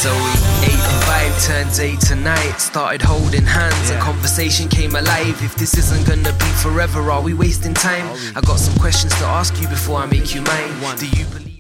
So we ate and vibed, turned day to night, started holding hands, and conversation came alive. If this isn't gonna be forever, are we wasting time? I got some questions to ask you before I make you mine. Do you believe